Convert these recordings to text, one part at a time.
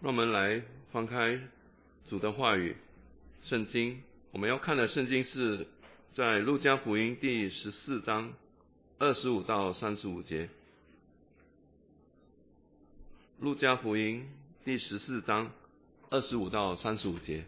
让我们来翻开主的话语，圣经。我们要看的圣经是在路加福音第14章25到35节。路加福音第14章25到35节。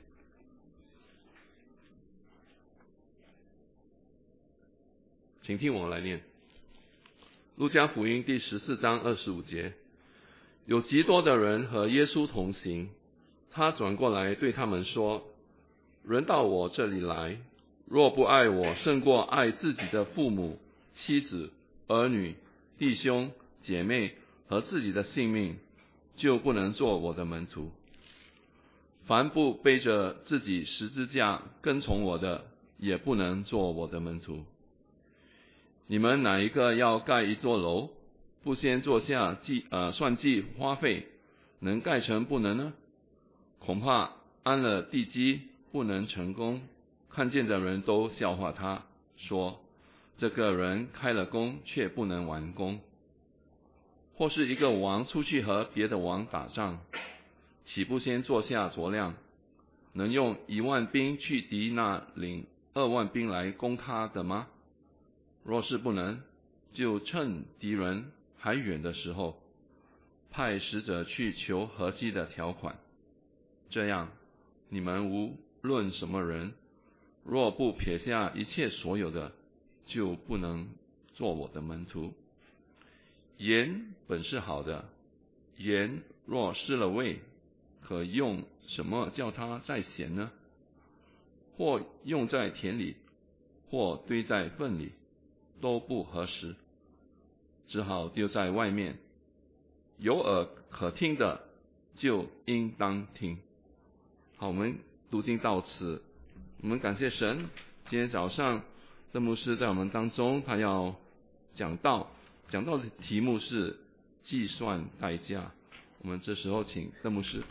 请听我来念。路加福音第14章25节，有极多的人和耶稣同行，他转过来对他们说，人到我这里来，若不爱我胜过爱自己的父母、妻子、儿女、弟兄、姐妹和自己的性命，就不能做我的门徒。凡不背着自己十字架跟从我的，也不能做我的门徒。你们哪一个要盖一座楼，不先做下算计花费，能盖成不能呢？恐怕安了地基不能成功，看见的人都笑话他，说这个人开了工却不能完工。或是一个王出去和别的王打仗，岂不先坐下酌量，能用10000兵去敌那领20000兵来攻他的吗？若是不能，就趁敌人还远的时候，派使者去求和稀的条款。这样，你们无论什么人，若不撇下一切所有的，就不能做我的门徒。盐本是好的，盐若失了味，可用什么叫它再咸呢？或用在田里，或堆在粪里，都不合适，只好丢在外面。有耳可听的，就应当听。好，我们读经到此，我们感谢神。今天早上郑牧师在我们当中，他要讲到的题目是计算代价。我们这时候请郑牧师。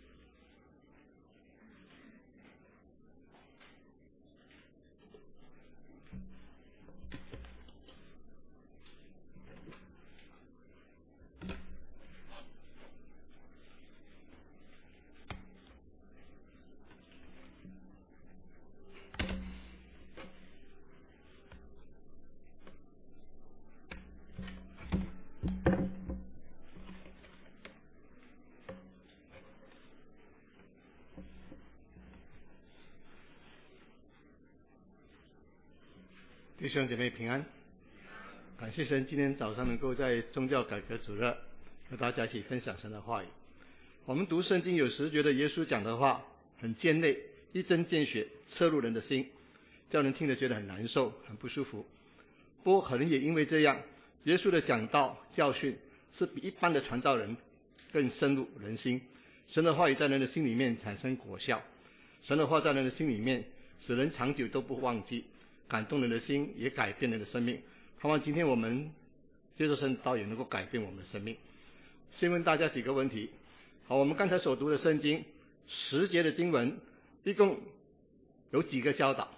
弟兄姐妹平安，感谢神今天早上能够在宗教改革主日和大家一起分享神的话语。我们读圣经有时觉得耶稣讲的话很尖锐，一针见血，刺入人的心，叫人听着觉得很难受，很不舒服。不过可能也因为这样，耶稣的讲道教训是比一般的传道人更深入人心。神的话语在人的心里面产生果效，神的话在人的心里面使人长久都不忘记，感动人的心，也改变人的生命。盼望今天我们接受神的道也能够改变我们的生命。先问大家几个问题。好，我们刚才所读的圣经10节的经文，一共有几个教导？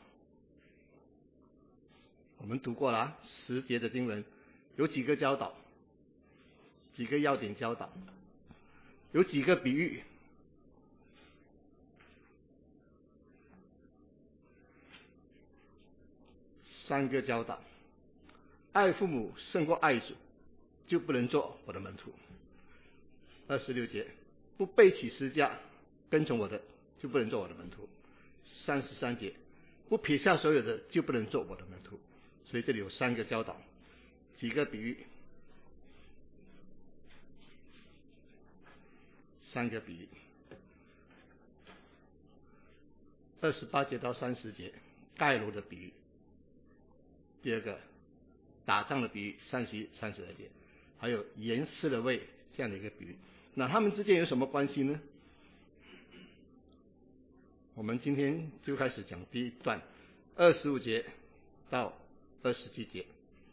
我们读过了10节的经文，有几个教导？几个要点教导？有几个比喻？3个教导。爱父母胜过爱主，就不能做我的门徒。26节，不背起十字架跟从我的，就不能做我的门徒。33节，不撇下所有的，就不能做我的门徒。所以这里有3个教导，几个比喻，3个比喻。28节到30节，盖楼的比喻。第二个，打仗的比喻，31、32节，还有盐失了味这样的一个比喻。那他们之间有什么关系呢？我们今天就开始讲第一段，25节到27节。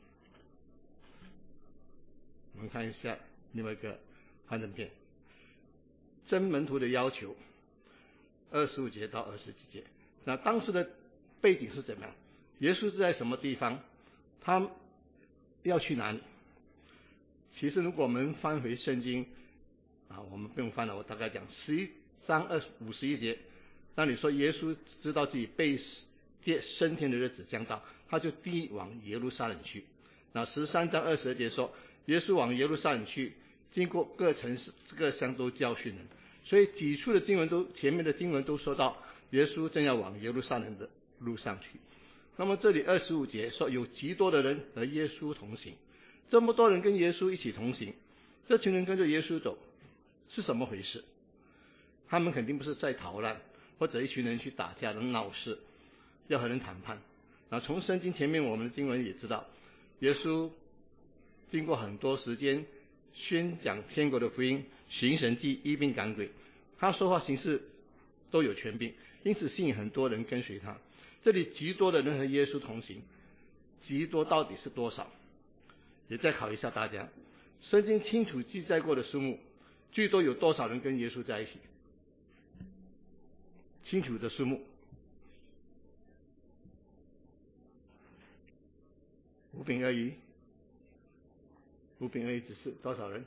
我们看一下另外一个幻灯片，真门徒的要求，25节到27节。那当时的背景是怎么样？耶稣是在什么地方？他要去哪里？其实如果我们翻回圣经， 我们不用翻了，我大概讲11章51节。那你说耶稣知道自己被接升天的日子将到，他就第一往耶路撒冷去。那13章22节说，耶稣往耶路撒冷去，经过各城市各乡都教训人。所以几处的经文都前面的经文都说到耶稣正要往耶路撒冷的路上去。那么这里25节说有极多的人和耶稣同行，这么多人跟耶稣一起同行，这群人跟着耶稣走是什么回事？他们肯定不是在逃难，或者一群人去打架的闹事，要和人谈判。然后从圣经前面我们的经文也知道，耶稣经过很多时间宣讲天国的福音，行神迹，医病赶鬼，他说话行事都有权柄，因此吸引很多人跟随他。这里极多的人和耶稣同行，极多到底是多少？也再考一下大家，圣经清楚记载过的数目，最多有多少人跟耶稣在一起？清楚的数目，5饼2鱼，5饼2鱼只是多少人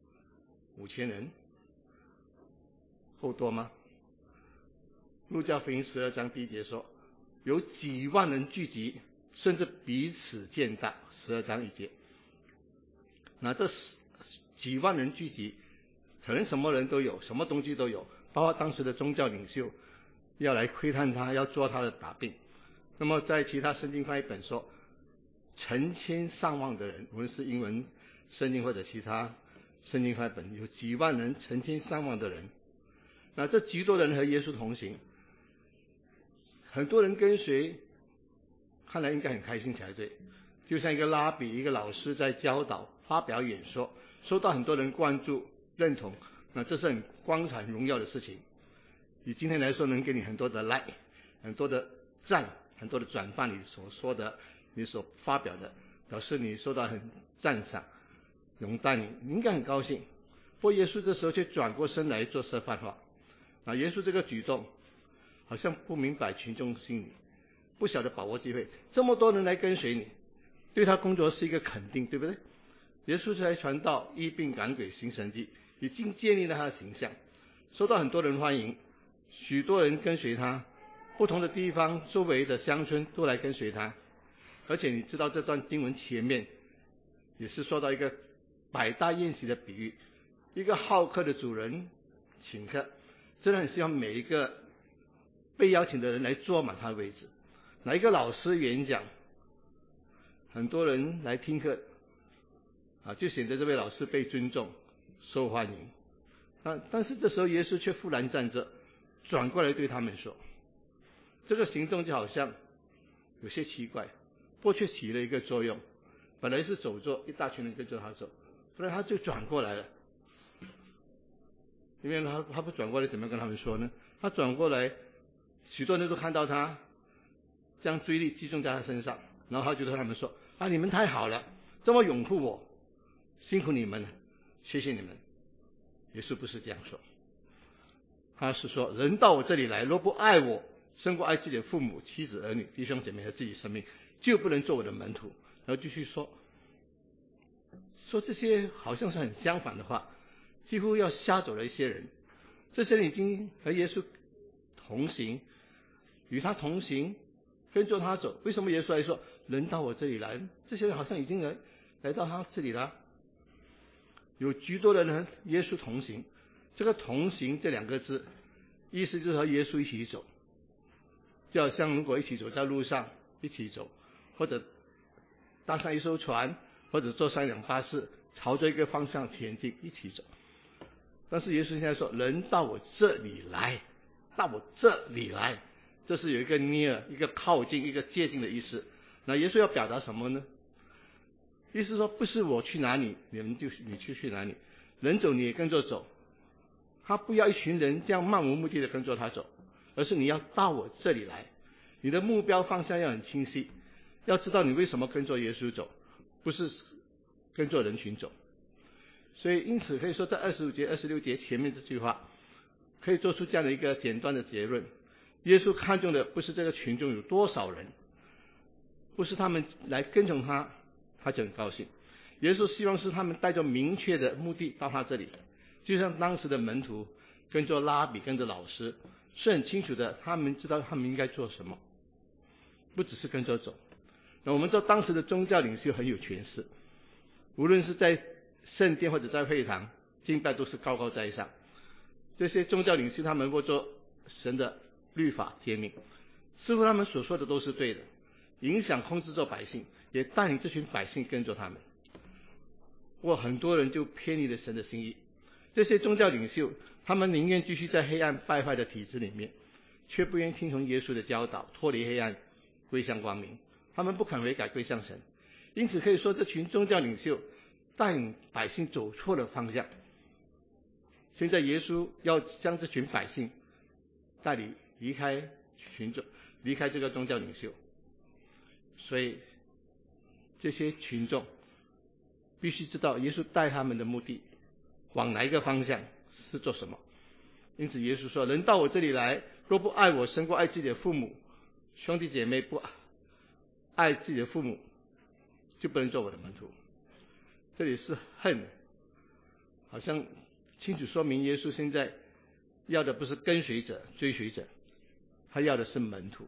？5000人，够多吗？路加福音12章1节说，有几万人聚集，甚至彼此践踏。12章1节。那这几万人聚集，可能什么人都有，什么东西都有，包括当时的宗教领袖要来窥探他，要做他的把柄。那么在其他圣经翻译本说，成千上万的人，无论是英文圣经或者其他圣经翻译本，有几万人，成千上万的人。那这极多人和耶稣同行，很多人跟随，看来应该很开心才对。就像一个拉比，一个老师在教导、发表演说，受到很多人关注、认同，那这是很光彩、荣耀的事情。以今天来说，能给你很多的 like， 很多的赞，很多的转发你所说的、你所发表的，表示你受到很赞赏、拥戴你应该很高兴。不过耶稣这时候却转过身来做示范话。耶稣这个举动好像不明白群众心理，不晓得把握机会，这么多人来跟随你，对他工作是一个肯定，对不对？耶稣才传道、医病赶鬼、行神迹，已经建立了他的形象，受到很多人欢迎，许多人跟随他，不同的地方周围的乡村都来跟随他。而且你知道这段经文前面也是说到一个百大宴席的比喻，一个好客的主人请客，真的很希望每一个被邀请的人来坐满他的位置。一个老师演讲，很多人来听课，就显得这位老师被尊重、受欢迎。但是这时候耶稣却忽然站着，转过来对他们说，这个行动就好像有些奇怪，不过却起了一个作用。本来是走着，一大群人跟着他走，后来他就转过来了。因为他不转过来，怎么跟他们说呢？他转过来，许多人都看到他将注意力集中在他身上，然后他就对他们说，你们太好了，这么拥护我，辛苦你们了，谢谢你们。耶稣不是这样说，他是说，人到我这里来，若不爱我胜过爱自己的父母、妻子、儿女、弟兄姐妹和自己生命，就不能做我的门徒。然后继续说这些好像是很相反的话，几乎要吓走了一些人。这些人已经和耶稣同行，与他同行，跟着他走。为什么耶稣来说人到我这里来？这些人好像已经来到他这里了。有许多的人和耶稣同行，这个同行这两个字意思就是和耶稣一起走，就好像如果一起走在路上，一起走，或者搭上一艘船，或者坐上一辆巴士，朝着一个方向前进，一起走。但是耶稣现在说，人到我这里来，到我这里来，这是有一个 near， 一个靠近，一个接近的意思。那耶稣要表达什么呢？意思说，不是我去哪里，你去哪里，人走你也跟着走。他不要一群人这样漫无目的的跟着他走，而是你要到我这里来，你的目标方向要很清晰，要知道你为什么跟着耶稣走，不是跟着人群走。所以因此可以说，在25节、26节前面这句话，可以做出这样的一个简单的结论：耶稣看重的不是这个群众有多少人，不是他们来跟从他就很高兴。耶稣希望是他们带着明确的目的到他这里， 就像当时的门徒跟着拉比跟着老师是很清楚的，他们知道他们应该做什么，不只是跟着走。那我们知道当时的宗教领袖很有权势，无论是在圣殿或者在会堂敬拜都是高高在上。这些宗教领袖他们握着神的律法诫命，似乎他们所说的都是对的，影响控制着百姓，也带领这群百姓跟着他们。很多人就偏离了神的心意。这些宗教领袖他们宁愿继续在黑暗败坏的体制里面，却不愿意听从耶稣的教导，脱离黑暗归向光明。他们不肯悔改归向神，因此可以说这群宗教领袖带领百姓走错了方向。现在耶稣要将这群百姓带领离开群众，离开这个宗教领袖，所以这些群众必须知道耶稣带他们的目的往哪一个方向是做什么。因此耶稣说，人到我这里来，若不爱我胜过爱自己的父母，兄弟姐妹，不爱自己的父母，就不能做我的门徒。这里是恨，好像清楚说明耶稣现在要的不是跟随者追随者，他要的是门徒。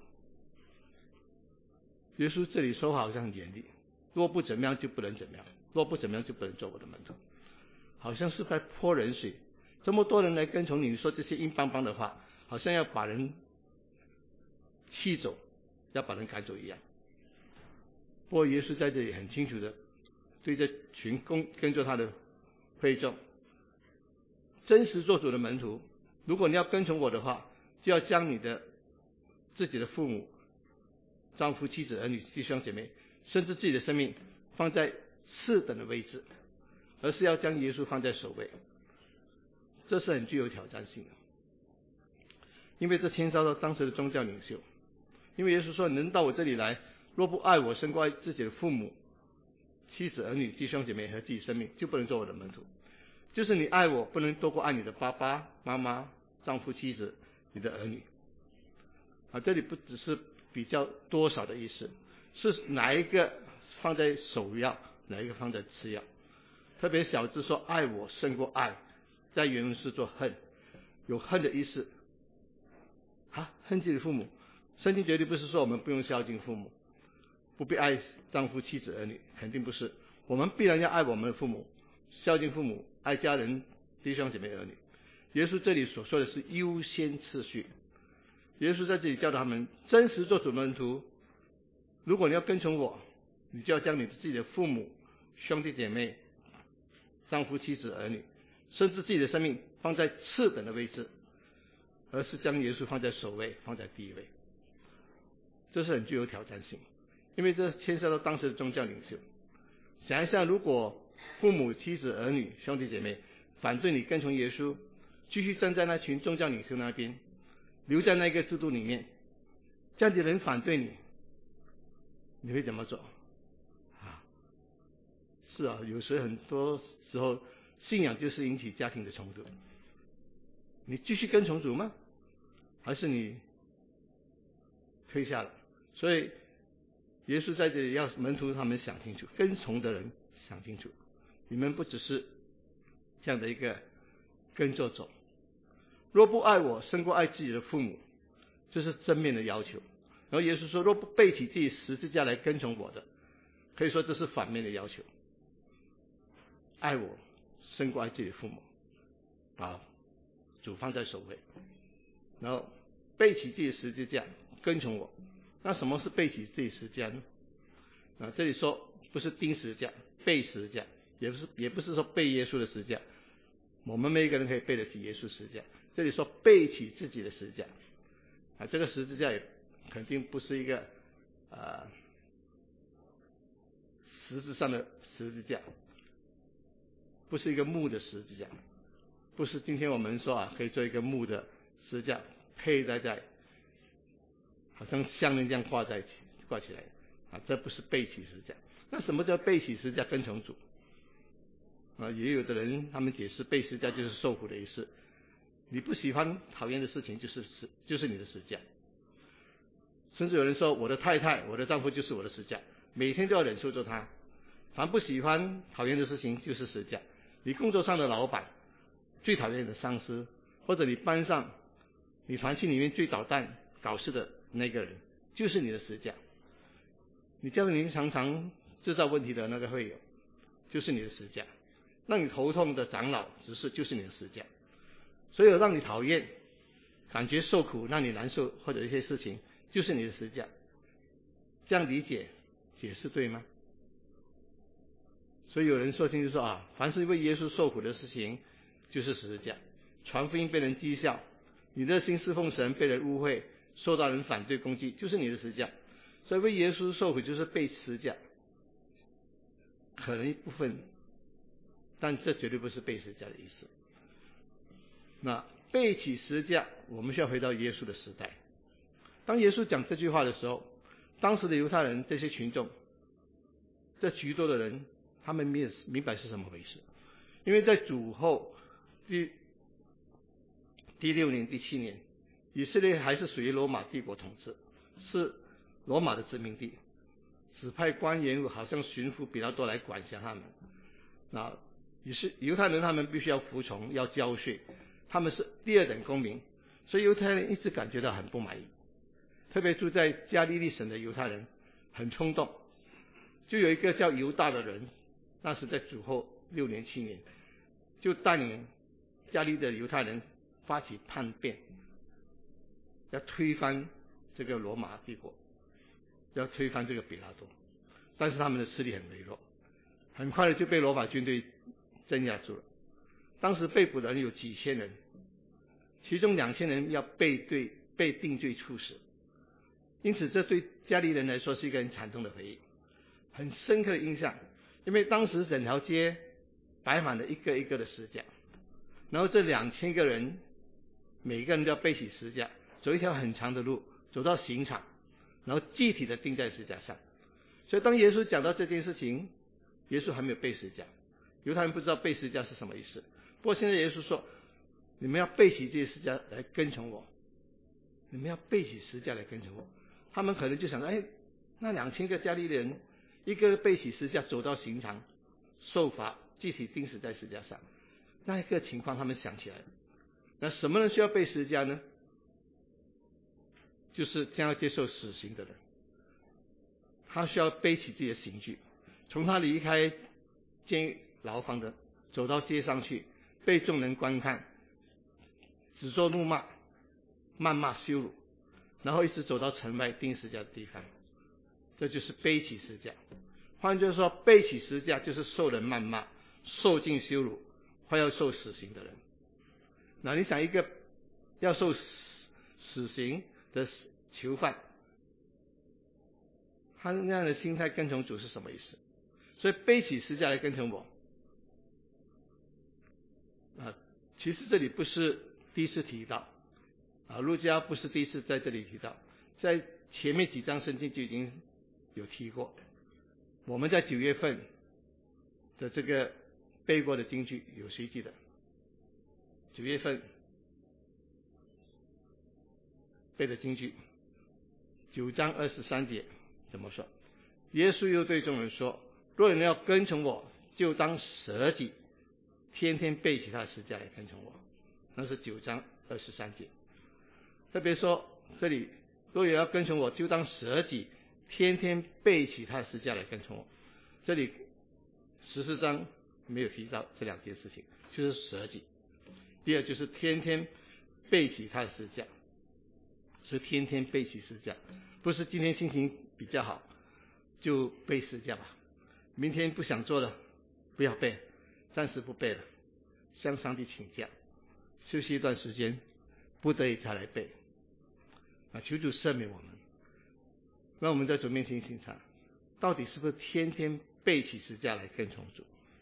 耶稣这里说话好像很严厉，若不怎么样就不能怎么样，若不怎么样就不能做我的门徒，好像是在泼冷水。这么多人来跟从你说这些硬邦邦的话，好像要把人气走，要把人赶走一样。不过耶稣在这里很清楚的对这群跟着他的会众，真实做主的门徒，如果你要跟从我的话，就要将你的自己的父母、丈夫、妻子、儿女、弟兄姐妹，甚至自己的生命放在次等的位置，而是要将耶稣放在首位。这是很具有挑战性的，因为这牵涉到当时的宗教领袖。因为耶稣说，能到我这里来，若不爱我胜过爱自己的父母、妻子、儿女、弟兄姐妹和自己生命，就不能做我的门徒。就是你爱我，不能多过爱你的爸爸妈妈、丈夫、妻子、你的儿女。这里不只是比较多少的意思，是哪一个放在首要，哪一个放在次要。特别小字说爱我胜过爱，在原文是做恨，有恨的意思。恨自己的父母，圣经绝对不是说我们不用孝敬父母，不必爱丈夫、妻子、儿女，肯定不是。我们必然要爱我们的父母，孝敬父母，爱家人、弟兄姐妹、儿女。耶稣这里所说的是优先次序。耶稣在这里教导他们，真实做主门徒，如果你要跟从我，你就要将你自己的父母、兄弟姐妹、丈夫、妻子、儿女，甚至自己的生命放在次等的位置，而是将耶稣放在首位，放在第一位。这是很具有挑战性，因为这牵涉到当时的宗教领袖。想一下，如果父母、妻子、儿女、兄弟姐妹反对你跟从耶稣，继续站在那群宗教领袖那边，留在那个制度里面，这样的人反对你，你会怎么做？是啊，有时很多时候信仰就是引起家庭的冲突。你继续跟从主吗？还是你退下了？所以耶稣在这里要门徒他们想清楚，跟从的人想清楚，你们不只是这样的一个跟着走。若不爱我胜过爱自己的父母，这是正面的要求。然后耶稣说，若不背起自己十字架来跟从我的，可以说这是反面的要求。爱我胜过爱自己的父母，把主放在首位，然后背起自己的十字架跟从我。那什么是背起自己十字架呢？这里说不是钉十字架，背十字架，也不是说背耶稣的十字架。我们每一个人可以背得起耶稣十字架。这里说背起自己的十字架，这个十字架也肯定不是一个实质上的十字架，不是一个木的十字架，不是今天我们说可以做一个木的十字架佩戴在，好像项链这样挂起来，这不是背起十字架。那什么叫背起十字架跟从主？也有的人他们解释背十字架就是受苦的意思。你不喜欢讨厌的事情就是你的十字架。甚至有人说，我的太太、我的丈夫就是我的十字架，每天都要忍受着他。凡不喜欢讨厌的事情就是十字架。你工作上的老板最讨厌的上司，或者你班上、你团体里面最捣蛋、搞事的那个人，就是你的十字架。你家里常常制造问题的那个会友，就是你的十字架。让你头痛的长老执事，就是你的十字架。所有让你讨厌、感觉受苦、让你难受或者一些事情，就是你的十字架。这样理解解释对吗？所以有人说清楚说啊，凡是为耶稣受苦的事情，就是十字架。传福音被人讥笑，你热心侍奉神被人误会，受到人反对攻击，就是你的十字架。所以为耶稣受苦就是背十字架，可能一部分，但这绝对不是背十字架的意思。那背起十字架，我们需要回到耶稣的时代。当耶稣讲这句话的时候，当时的犹太人这些群众，这许多的人，他们没有明白是什么回事。因为在主后第6年、第7年，以色列还是属于罗马帝国统治，是罗马的殖民地，指派官员好像巡抚比较多来管辖他们。那于是犹太人他们必须要服从，要交税，他们是第二等公民，所以犹太人一直感觉到很不满意。特别住在加利利省的犹太人很冲动，就有一个叫犹大的人，那是在主后6年、7年，就带领加利的犹太人发起叛变，要推翻这个罗马帝国，要推翻这个比拉多。但是他们的势力很微弱，很快的就被罗马军队镇压住了。当时被捕的人有几千人，其中2000人要被定罪处死。因此这对加利人来说是一个很惨痛的回忆，很深刻的印象。因为当时整条街摆满了一个一个的十字架，然后这2000个人每个人都要背起十字架，走一条很长的路，走到刑场，然后具体的钉在十字架上。所以当耶稣讲到这件事情，耶稣还没有背十字架，犹太人不知道背十字架是什么意思。不过现在耶稣说，你们要背起这些十字架来跟从我，你们要背起十字架来跟从我。他们可能就想到，那2000个加利利人一个背起十字架走到刑场受罚，具体钉死在十字架上，那一个情况他们想起来了。那什么人需要背十字架呢？就是将要接受死刑的人，他需要背起自己的刑具，从他离开监狱牢房的走到街上去，被众人观看，指责怒骂、谩骂羞辱，然后一直走到城外钉十字架的地方。这就是背起十字架。换句话说，背起十字架就是受人谩骂、受尽羞辱，快要受死刑的人。那你想，一个要受死刑的囚犯，他那样的心态跟从主是什么意思？所以背起十字架来跟从我，其实这里不是第一次提到，路加不是第一次在这里提到，在前面几章圣经就已经有提过。我们在9月份的这个背过的经句，有谁记得？9月份背的经句9章23节怎么说？耶稣又对众人说，若有人要跟从我，就当舍己，天天背起他的十字架来跟从我。那是9章23节。特别说这里，若有人要跟从我，就当舍己，天天背起他的十字架来跟从我。这里14章没有提到这两件事情，就是舍己。第二就是天天背起他的十字架，是天天背起十字架，不是今天心情比较好就背十字架吧，明天不想做了不要背，暂时不背了，向上帝请假，休息一段时间，不得已才来背。求主赦免我们，让我们在主面前审查，到底是不是天天背起十字架来跟从主？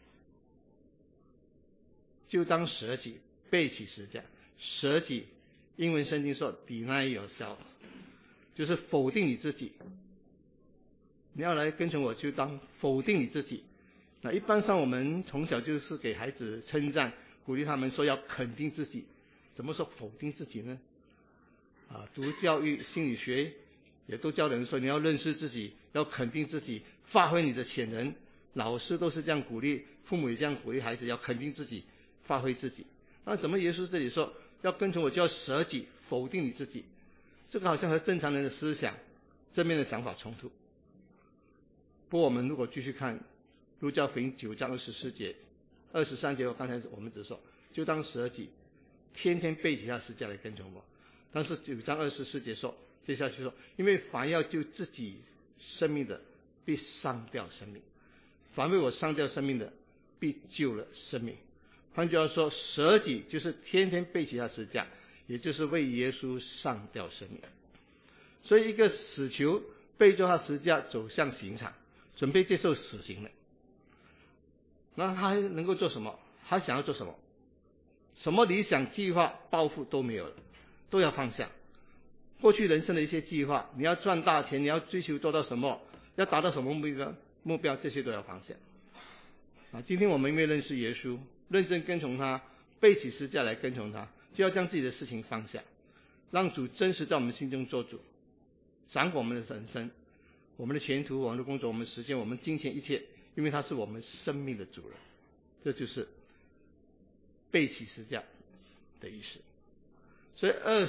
就当舍己，背起十字架。舍己，英文圣经说 deny yourself， 就是否定你自己。你要来跟从我，就当否定你自己。那一般上我们从小就是给孩子称赞，鼓励他们说要肯定自己。怎么说否定自己呢？读教育心理学也都教人说你要认识自己，要肯定自己，发挥你的潜能。老师都是这样鼓励，父母也这样鼓励孩子，要肯定自己，发挥自己。 那怎么耶稣这里说要跟从我就要舍己，否定你自己？这个好像和正常人的思想正面的想法冲突。不过我们如果继续看路加福音9章24节、23节，刚才我们只说就当舍己，天天背起他十字架来跟从我。但是9章24节说，接下去说，因为凡要救自己生命的，必丧掉生命；凡为我丧掉生命的，必救了生命。换句话说，舍己就是天天背起他十字架，也就是为耶稣丧掉生命。所以一个死囚背着他十字架走向刑场，准备接受死刑了。那他还能够做什么？他想要做什么？什么理想、计划、抱负都没有了，都要放下。过去人生的一些计划，你要赚大钱，你要追求做到什么，要达到什么目标，这些都要放下。今天我们因为认识耶稣，认真跟从他，背起十字架来跟从他，就要将自己的事情放下，让主真实在我们心中做主，掌管我们的人生，我们的前途，我们的工作，我们的时间，我们金钱，一切，因为他是我们生命的主人。这就是背起十字架的意思。所以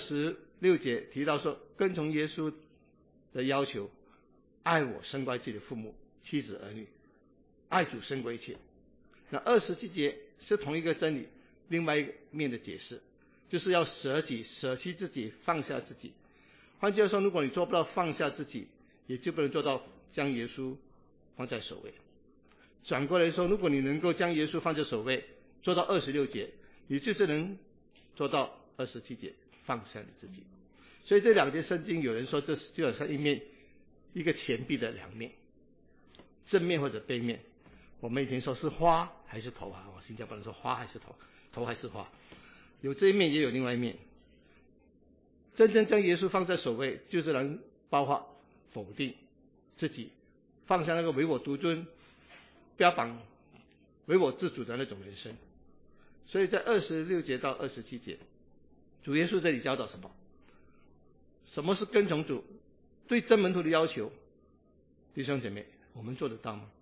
26节提到说，跟从耶稣的要求，爱我胜过自己的父母、妻子、儿女，爱主胜过一切。那27节是同一个真理另外一面的解释，就是要舍己，舍弃自己，放下自己。换句话说，如果你做不到放下自己，也就不能做到将耶稣放在首位。转过来说，如果你能够将耶稣放在首位，做到26节，你就是能做到27节，放下你自己。所以这两节圣经，有人说这就好像一个钱币的两面，正面或者背面。我们以前说是花还是头啊？新加坡人说花还是头，头还是花，有这一面也有另外一面。真正将耶稣放在首位，就是能包括否定自己，放下那个唯我独尊、标榜唯我自主的那种人生。所以在26节到27节，主耶稣这里教导什么？什么是跟从主？对真门徒的要求，弟兄姐妹，我们做得到吗？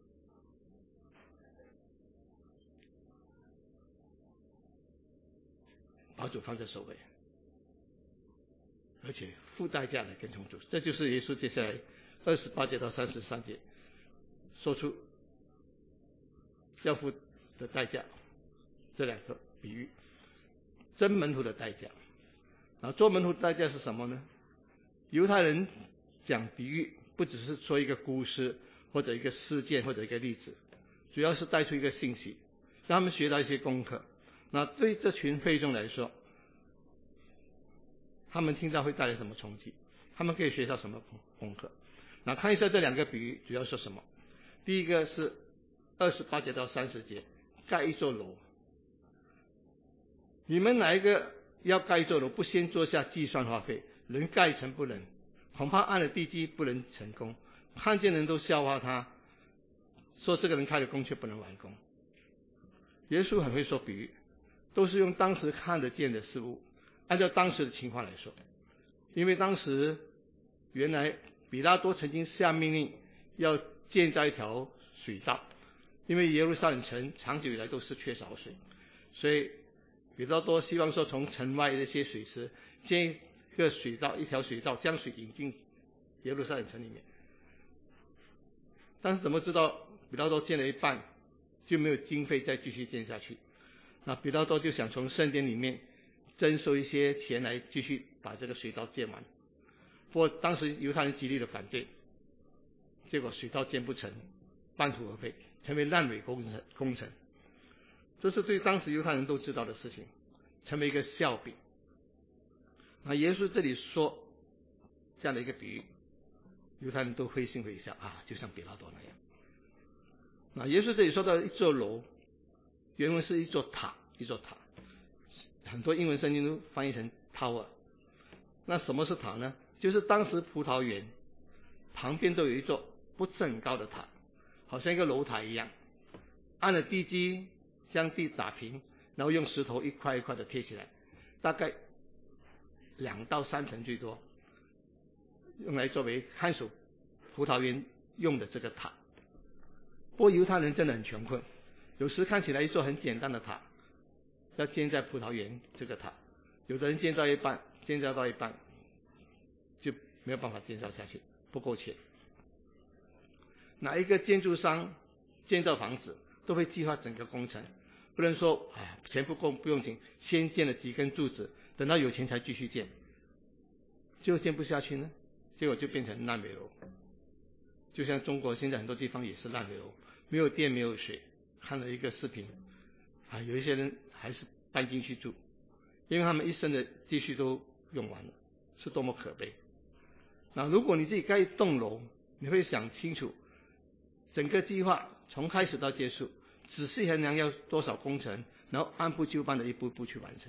把主放在首位，而且付代价来跟从主。这就是耶稣接下来28节到33节说出要付的代价，这两个比喻，真门徒的代价。然后做门徒的代价是什么呢？犹太人讲比喻，不只是说一个故事或者一个事件或者一个例子，主要是带出一个信息，让他们学到一些功课。那对这群会众来说，他们听到会带来什么冲击？他们可以学到什么功课？那看一下这两个比喻主要说什么。第一个是28节到30节，盖一座楼。你们哪一个要盖一座楼，不先做下计算花费，能盖成不能？恐怕按了地基不能成功。看见人都笑话他，说这个人开了工却不能完工。耶稣很会说比喻，都是用当时看得见的事物，按照当时的情况来说。因为当时原来比拉多曾经下命令要建造一条水道，因为耶路撒冷城长久以来都是缺少水，所以比拉多希望说从城外的一些水池建一个水道，一条水道将水引进耶路撒冷城里面。但是怎么知道比拉多建了一半就没有经费再继续建下去？那比拉多就想从圣殿里面征收一些钱来继续把这个水道建完。不过当时犹太人极力的反对，结果水道建不成，半途而废，成为烂尾工程。这是对当时犹太人都知道的事情，成为一个笑柄。那耶稣这里说这样的一个比喻，犹太人都会心会笑啊，就像比拉多那样。那耶稣这里说到一座楼，原文是一座塔，一座塔，很多英文圣经都翻译成 tower。那什么是塔呢？就是当时葡萄园旁边都有一座不是很高的塔，好像一个楼台一样，按了地基将地打平，然后用石头一块一块的贴起来，大概2到3层最多，用来作为看守葡萄园用的这个塔。不过犹太人真的很穷困，有时看起来一座很简单的塔， 要建在葡萄园这个塔，有的人建造到一半就没有办法建造下去，不够钱。哪一个建筑商建造房子都会计划整个工程，不能说钱不够不用紧，先建了几根柱子，等到有钱才继续建，结果建不下去呢，结果就变成烂尾楼。就像中国现在很多地方也是烂尾楼，没有电没有水。看了一个视频有一些人还是搬进去住，因为他们一生的积蓄都用完了，是多么可悲。那如果你自己盖一栋楼，你会想清楚整个计划从开始到结束，仔细衡量要多少工程，然后按部就班的一步步去完成。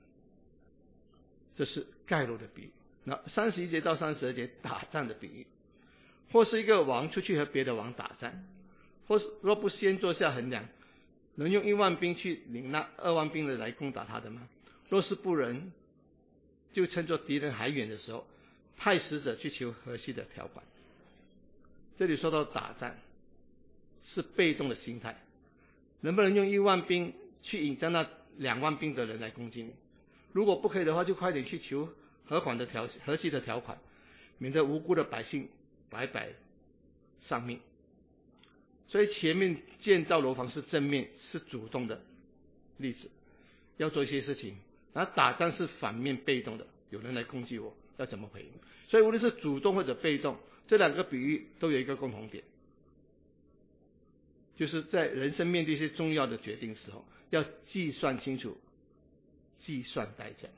这是盖楼的比喻。那31节到32节打仗的比喻，或是一个王出去和别的王打仗，或是若不先坐下衡量，能用1万兵去领那2万兵的来攻打他的吗？若是不能，就趁作敌人还远的时候，派使者去求和稀的条款。这里说到打仗是被动的心态，能不能用1万兵去引战那2万兵的人来攻击你？如果不可以的话，就快点去求和稀的条款，免得无辜的百姓白白丧命。所以前面建造楼房是正面，是主动的例子，要做一些事情。然后打仗是反面被动的，有人来攻击我，要怎么回应？所以无论是主动或者被动，这2个比喻都有一个共同点，就是在人生面对一些重要的决定时候，要计算清楚，计算代价。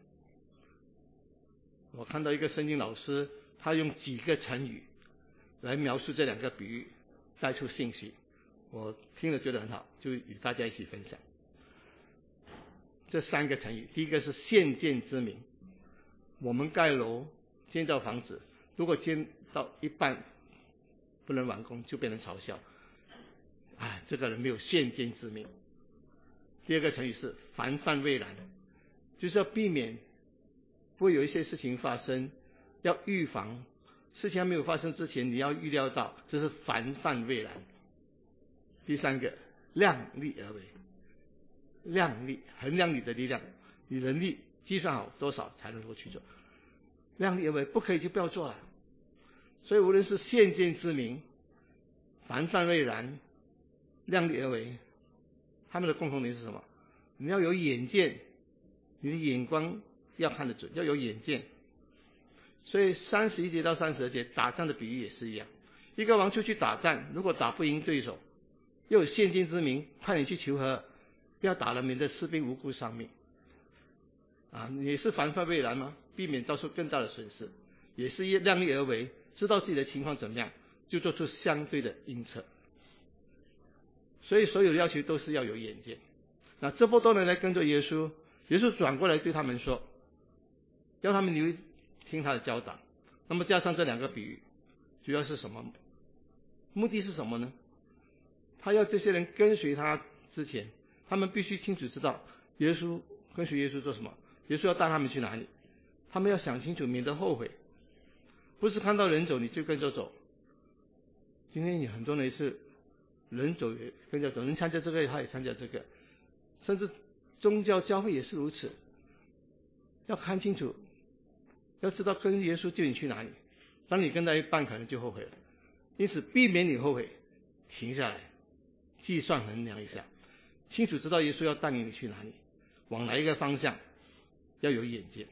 我看到一个圣经老师，他用几个成语来描述这2个比喻，带出信息，我听了觉得很好，就与大家一起分享。这3个成语，第一个是现见之明。我们盖楼建造房子，如果建到一半不能完工，就被人嘲笑，这个人没有现见之明。第二个成语是防范未然，就是要避免会有一些事情发生，要预防事情还没有发生之前，你要预料到，这是防范未然。第3个量力而为，量力衡量你的力量，你能力计算好多少才能够去做，量力而为，不可以就不要做了。所以无论是现见之明、防范未然、量力而为，他们的共同点是什么？你要有眼见，你的眼光要看得准，要有眼见。所以31节到32节打仗的比喻也是一样，一个王出去打仗，如果打不赢对手，又有现见之明，派你去求和，不要打了，免得士兵无辜丧命。也是防范未然吗？避免遭受更大的损失，也是量力而为，知道自己的情况怎么样，就做出相对的应策。所以所有的要求都是要有眼见。那这波多人来跟着耶稣，耶稣转过来对他们说，要他们留意听他的教导。那么加上这2个比喻，主要是什么？目的是什么呢？他要这些人跟随他之前，他们必须清楚知道耶稣跟随耶稣做什么，耶稣要带他们去哪里，他们要想清楚，免得后悔。不是看到人走你就跟着走。今天有很多人是人走也跟着走，人参加这个他也参加这个，甚至宗教教会也是如此。要看清楚，要知道跟耶稣救你去哪里，当你跟到一半可能就后悔了。因此避免你后悔，停下来计算衡量一下，清楚知道耶稣要带领你去哪里，往哪一个方向，要有眼界。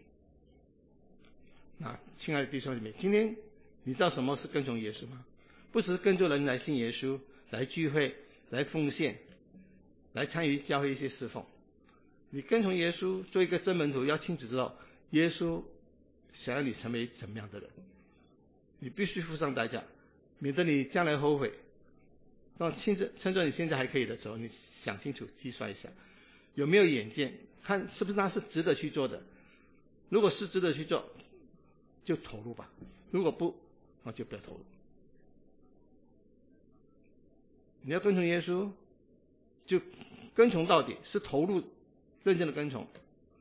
亲爱的弟兄姊妹，今天你知道什么是跟从耶稣吗？不只是跟着人来信耶稣，来聚会，来奉献，来参与教会一些侍奉。你跟从耶稣做一个真门徒，要清楚知道耶稣想要你成为怎么样的人，你必须付上代价，免得你将来后悔。趁着你现在还可以的时候，你想清楚计算一下，有没有眼见，看是不是那是值得去做的。如果是值得去做，就投入吧；如果不，那就不要投入。你要跟从耶稣，就跟从到底，是投入认真的跟从。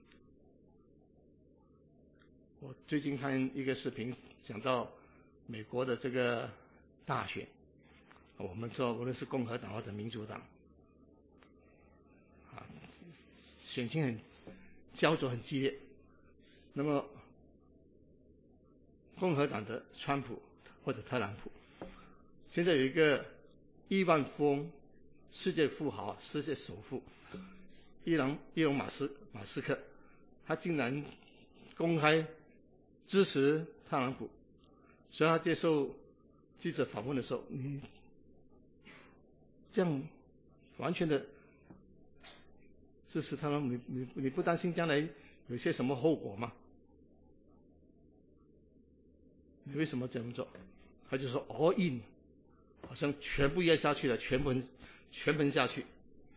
我最近看一个视频，讲到美国的这个大选，我们说无论是共和党或者民主党， 选情很焦灼、很激烈。那么共和党的川普或者特朗普，现在有一个亿万富翁、世界富豪、世界首富伊隆马斯克，他竟然公开支持特朗普，所以他接受记者访问的时候，你这样完全的支持特朗普，你不担心将来有些什么后果吗？你为什么这么做？他就说 all in， 好像全部压下去了，全盆下去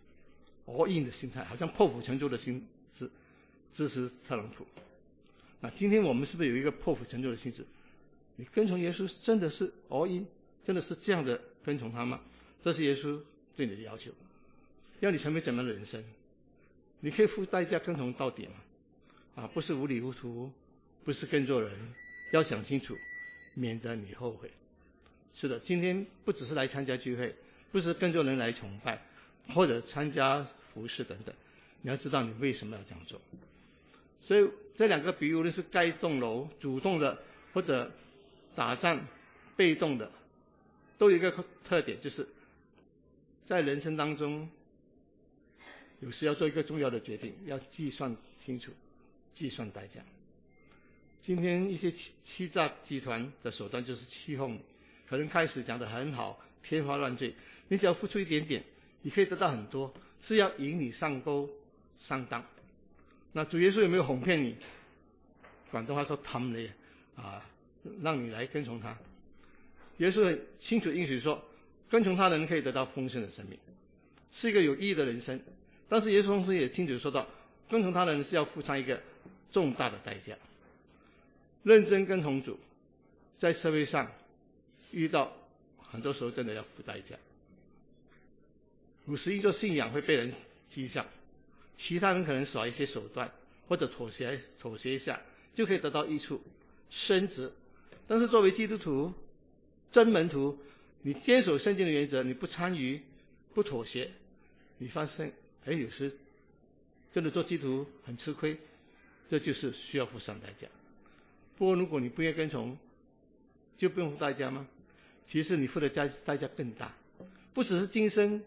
，all in 的心态，好像破釜沉舟的心思支持特朗普。那今天我们是不是有一个破釜沉舟的心思？你跟从耶稣真的是 all in， 真的是这样的跟从他吗？这是耶稣对你的要求，要你成为怎么样的人生？你可以付代价跟从到底吗？不是糊里糊涂，不是跟做人，要想清楚，免得你后悔。是的，今天不只是来参加聚会，不是跟着人来崇拜，或者参加服事等等，你要知道你为什么要这样做。所以这两个比喻，无论是盖栋楼主动的，或者打仗被动的，都有一个特点，就是在人生当中有时要做一个重要的决定，要计算清楚，计算代价。今天一些欺诈集团的手段就是欺哄你，可能开始讲得很好，天花乱坠，你只要付出一点点，你可以得到很多，是要引你上钩上当。那主耶稣有没有哄骗你？广东话说氹你让你来跟从他。耶稣很清楚应许说，跟从他的人可以得到丰盛的生命，是一个有意义的人生。但是耶稣同时也清楚说到，跟从他的人是要付上一个重大的代价。认真跟从主，在社会上遇到很多时候真的要付代价。51做信仰会被人讥笑，其他人可能耍一些手段或者妥协一下就可以得到益处升职。但是作为基督徒真门徒，你坚守圣经的原则，你不参与不妥协，你发现有时真的做基督徒很吃亏，这就是需要付上代价。不过如果你不愿意跟从，就不用付代价吗？其实你付的代价更大，不只是今生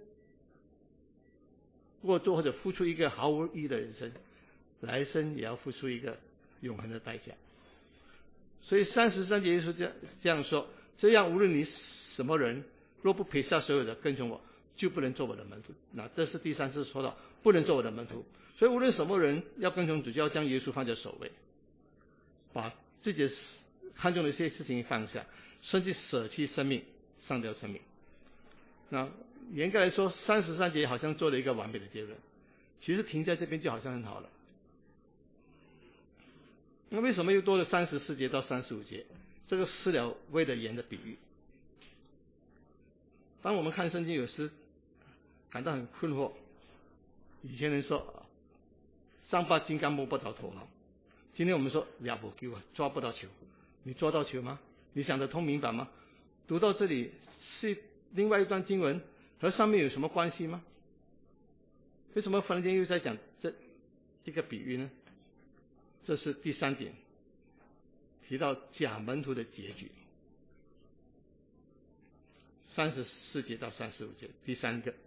过做或者付出一个毫无意义的人生，来生也要付出一个永恒的代价。所以33节耶稣这样说，这样无论你什么人，若不撇下所有的跟从我，就不能做我的门徒。那这是第3次说到不能做我的门徒。所以无论什么人要跟从主，就要将耶稣放在首位，把自己看重的一些事情放下，甚至舍弃生命，上吊生命。那严格来说33节好像做了一个完美的结论，其实停在这边就好像很好了。那为什么又多了34节到35节这个失了味的盐的比喻？当我们看圣经有时感到很困惑，以前人说上把金刚摸不着头脑，今天我们说了不丢抓不到球，你抓到球吗？你想得通明白吗？读到这里是另外一段经文，和上面有什么关系吗？为什么忽然间又在讲这个比喻呢？这是第3点，提到假门徒的结局。34节到35节，第3个。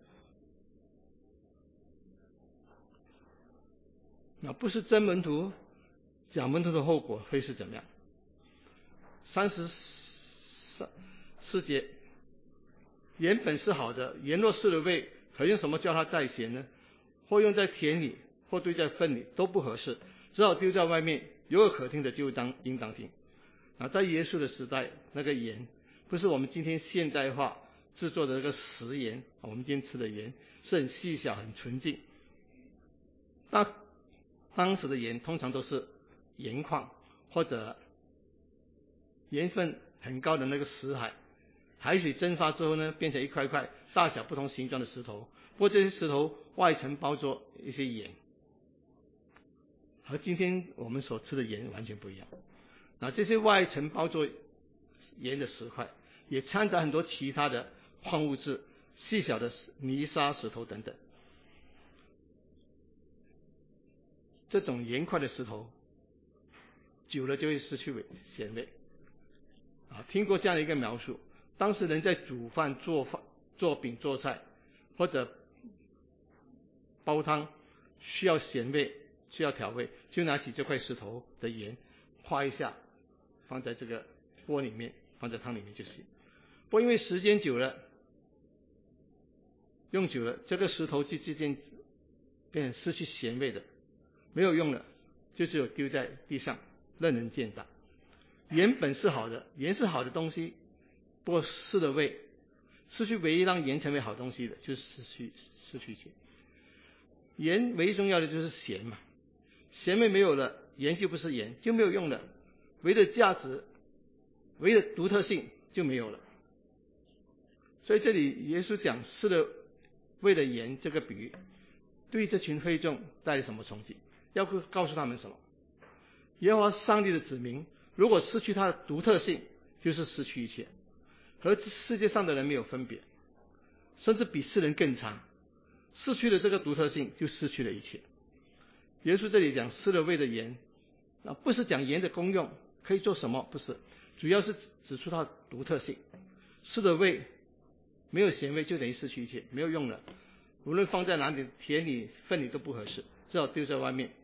那不是真门徒，假门徒的后果会是怎么样？34节，盐本是好的，盐若失了味，可用什么叫它再咸呢？或用在田里，或堆在粪里，都不合适，只好丢在外面。有耳可听的就应当听。在耶稣的时代，那个盐不是我们今天现代化制作的那个食盐，我们今天吃的盐是很细小很纯净。当时的盐通常都是盐矿或者盐分很高的那个死海，海水蒸发之后呢，变成一块块大小不同形状的石头，不过这些石头外层包着一些盐，和今天我们所吃的盐完全不一样。这些外层包着盐的石块也掺杂很多其他的矿物质，细小的泥沙石头等等。 这种盐块的石头久了就会失去咸味听过这样的一个描述，当时人在煮饭、做饼、做菜或者煲汤需要咸味、需要调味，就拿起这块石头的盐夸一下，放在这个锅里面，放在汤里面就行。不过因为时间久了，用久了，这个石头就渐渐变成失去咸味的，没有用了，就只有丢在地上任人践踏。盐本是好的，盐是好的东西，不过失了味，失去唯一让盐成为好东西的，就是失去一切。盐唯一重要的就是咸嘛，咸味没有了，盐就不是盐，就没有用了，唯的价值，唯的独特性就没有了。所以这里耶稣讲失了味的盐这个比喻，对这群会众带来什么冲击？要告诉他们什么？耶和华上帝的子民如果失去它的独特性，就是失去一切，和世界上的人没有分别，甚至比世人更差。失去了这个独特性，就失去了一切。耶稣这里讲失了味的盐，不是讲盐的功用可以做什么，不是，主要是指出它的独特性。失了味，没有咸味，就等于失去一切，没有用了。无论放在哪里，田里、粪里都不合适，只好丢在外面。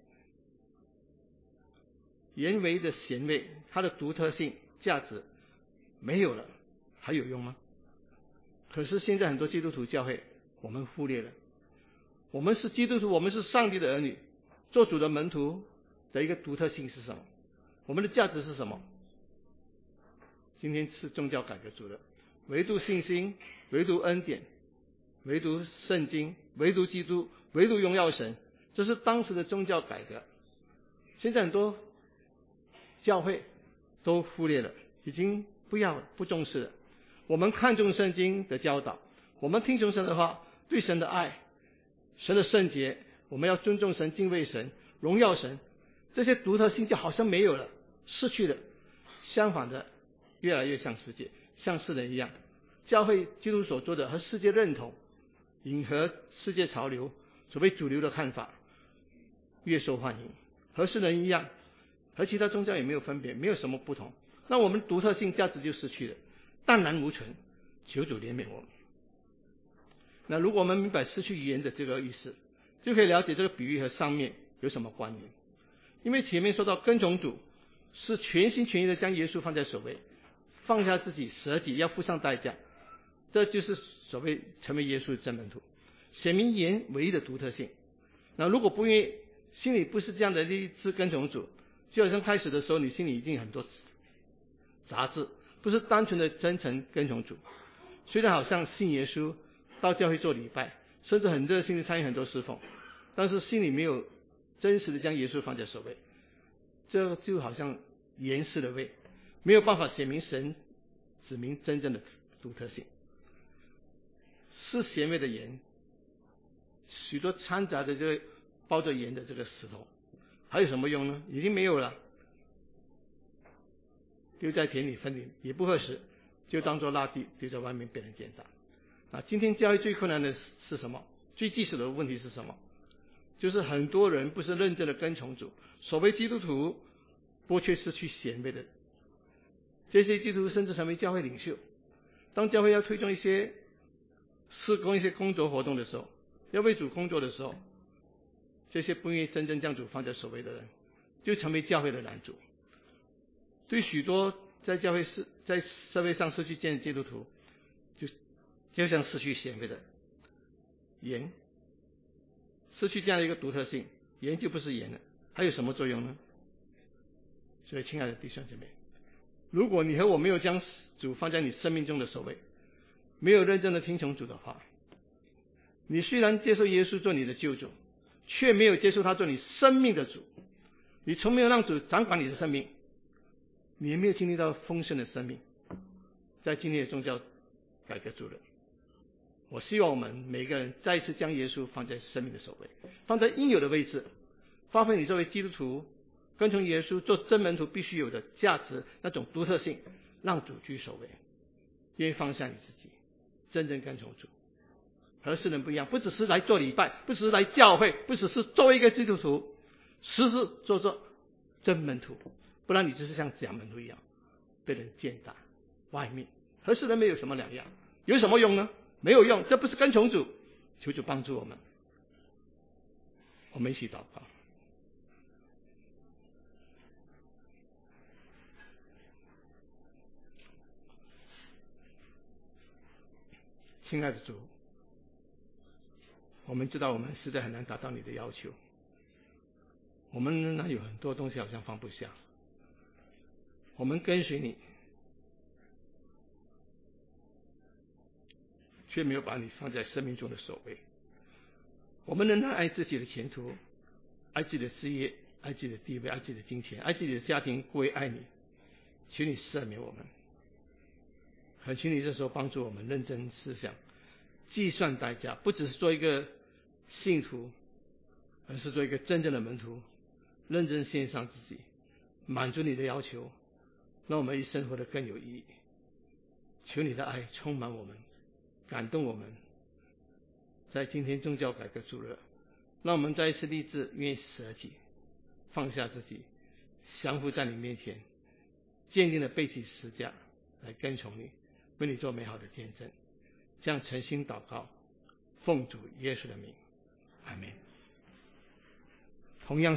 盐唯的咸味，它的独特性、价值没有了，还有用吗？可是现在很多基督徒教会，我们忽略了。我们是基督徒，我们是上帝的儿女，做主的门徒的一个独特性是什么？我们的价值是什么？今天是宗教改革主的，唯独信心，唯独恩典，唯独圣经，唯独基督，唯独荣耀神，这是当时的宗教改革。现在很多教会都忽略了，已经不要了，不重视了。我们看重圣经的教导，我们听从神的话，对神的爱，神的圣洁，我们要尊重神、敬畏神、荣耀神，这些独特性就好像没有了，失去了。相反的，越来越像世界，像世人一样。教会基督所做的和世界认同，迎合世界潮流，所谓主流的看法，越受欢迎，和世人一样，和其他宗教也没有分别，没有什么不同。那我们独特性价值就失去了，荡然无存。求主怜悯我们。那如果我们明白失去语言的这个意思，就可以了解这个比喻和上面有什么关联。因为前面说到跟从主是全心全意的将耶稣放在首位，放下自己，舍己，要付上代价，这就是所谓成为耶稣的真门徒，显明言唯一的独特性。那如果不愿意，心里不是这样的一次跟从主，就好像开始的时候你心里已经很多杂质，不是单纯的真诚跟从主。虽然好像信耶稣，到教会做礼拜，甚至很热心的参与很多侍奉，但是心里没有真实的将耶稣放在首位，这就好像盐失了味，没有办法显明神指明真正的独特性。是咸味的盐，许多掺杂的这个包着盐的这个石头，还有什么用呢？已经没有了，丢在田里分里也不合适，就当作垃圾丢在外面被人践踏。今天教会最困难的是什么？最棘手的问题是什么？就是很多人不是认真的跟从主，所谓基督徒，不却失去咸味的。这些基督徒甚至成为教会领袖，当教会要推动一些事工、一些工作活动的时候，要为主工作的时候，这些不愿意真正将主放在首位的人，就成为教会的拦阻。对许多在教会在社会上失去见的基督徒，就像失去咸味的盐，失去这样的一个独特性，盐就不是盐了，还有什么作用呢？所以亲爱的弟兄姐妹，如果你和我没有将主放在你生命中的首位，没有认真的听从主的话，你虽然接受耶稣做你的救主，却没有接受他做你生命的主，你从没有让主掌管你的生命，你也没有经历到丰盛的生命，在今天的宗教改革主任，我希望我们每个人再一次将耶稣放在生命的首位，放在应有的位置，发挥你作为基督徒跟从耶稣做真门徒必须有的价值，那种独特性，让主居首位，愿意放下你自己，真正跟从主。和世人不一样，不只是来做礼拜，不只是来教会，不只是作为一个基督徒， 时时做真门徒，不然你就是像假门徒一样被人践踏外面，和世人没有什么两样。有什么用呢？没有用，这不是跟从主。求主帮助我们。我们一起祷告。亲爱的主，我们知道我们实在很难达到你的要求，我们仍然有很多东西好像放不下。我们跟随你，却没有把你放在生命中的首位。我们仍然爱自己的前途，爱自己的事业，爱自己的地位，爱自己的金钱，爱自己的家庭，过于爱你。请你赦免我们，恳请你这时候帮助我们认真思想，计算代价，不只是做一个信徒，而是做一个真正的门徒，认真献上自己，满足你的要求，让我们一生活得更有意义。求你的爱充满我们，感动我们。在今天宗教改革主日，让我们再一次立志，愿意舍己，放下自己，降服在你面前，坚定的背起十架来跟从你，为你做美好的见证。这样诚心祷告，奉主耶稣的名，阿们。同样